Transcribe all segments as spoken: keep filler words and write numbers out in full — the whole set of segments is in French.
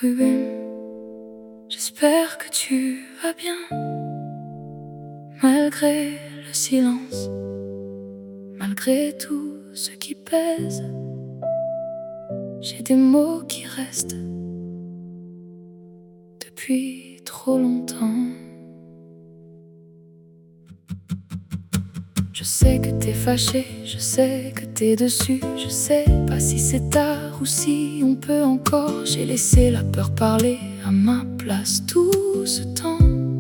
Ruben, j'espère que tu vas bien, malgré le silence, malgré tout ce qui pèse. J'ai des mots qui restent depuis trop longtemps. Je sais que t'es fâché, je sais que t'es dessus. Je sais pas si c'est tard ou si on peut encore. J'ai laissé la peur parler à ma place tout ce temps.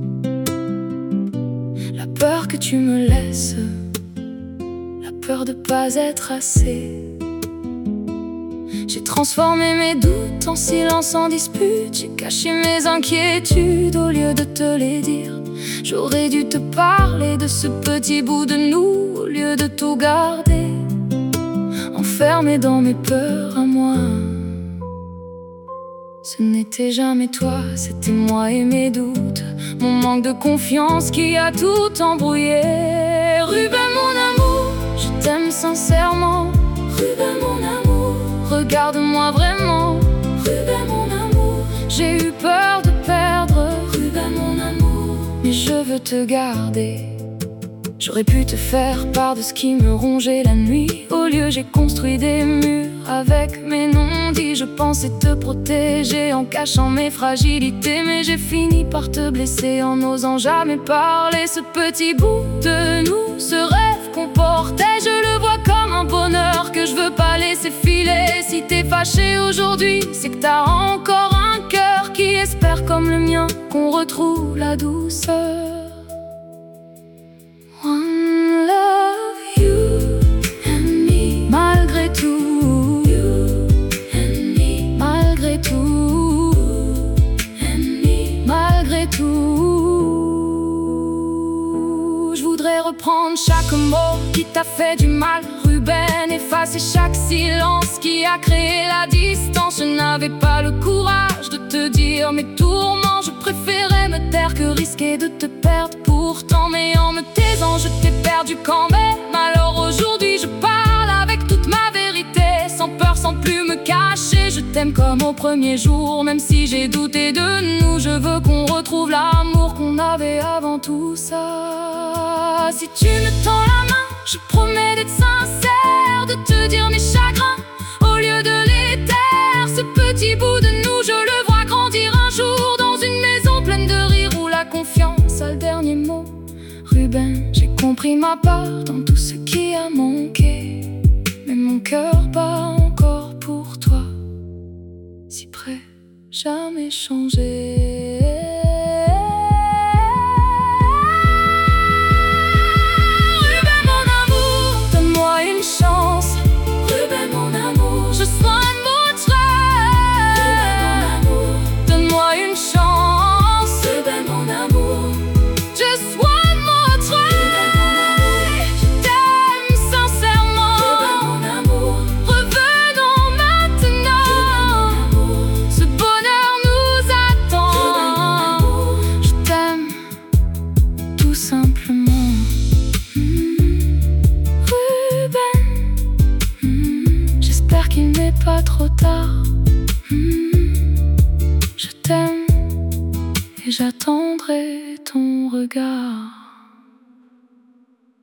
La peur que tu me laisses, la peur de pas être assez. J'ai transformé mes doutes en silence, en dispute. J'ai caché mes inquiétudes au lieu de te les dire. J'aurais dû te parler de ce petit bout de nous au lieu de tout garder enfermé dans mes peurs à moi. Ce n'était jamais toi, c'était moi et mes doutes, mon manque de confiance qui a tout embrouillé. Ruben mon amour, je t'aime sincèrement. Ruben mon amour, regarde-moi vraiment. Ruben mon amour, j'ai eu peur de perdre. Ruben mon amour, mais je veux te garder. J'aurais pu te faire part de ce qui me rongeait la nuit. Au lieu j'ai construit des murs avec mes non-dits. Je pensais te protéger en cachant mes fragilités, mais j'ai fini par te blesser en n'osant jamais parler. Ce petit bout de nous, ce rêve qu'on portait, je le vois comme un bonheur que je veux pas laisser filer. Si t'es fâché aujourd'hui, c'est que t'as encore un cœur qui espère comme le mien qu'on retrouve la douceur. One love, you and me, malgré tout. You and me, malgré tout. And me, malgré tout. Je voudrais reprendre chaque mot qui t'a fait du mal, Ruben, effacer chaque silence qui a créé la distance. Je n'avais pas le courage de te dire mes tourments. Je préférais me taire que risquer de te perdre pourtant. Mais en me taisant, je t'ai perdu quand même. Alors aujourd'hui, je parle avec toute ma vérité, sans peur, sans plus me cacher. Je t'aime comme au premier jour, même si j'ai douté de nous. Je veux qu'on retrouve l'amour qu'on avait avant tout ça. Si tu me tends la main, je promets d'être sincère, de te dire mes chagrins au lieu de les taire. Ce petit bout de nous, je le vois grandir un jour dans une maison pleine de rire où la confiance a le dernier mot. Ruben, j'ai compris ma part dans tout ce qui a manqué, mais mon cœur bat encore pour toi, si près, jamais changer. Simplement, mmh. Ruben, mmh. J'espère qu'il n'est pas trop tard. mmh. Je t'aime et j'attendrai ton regard.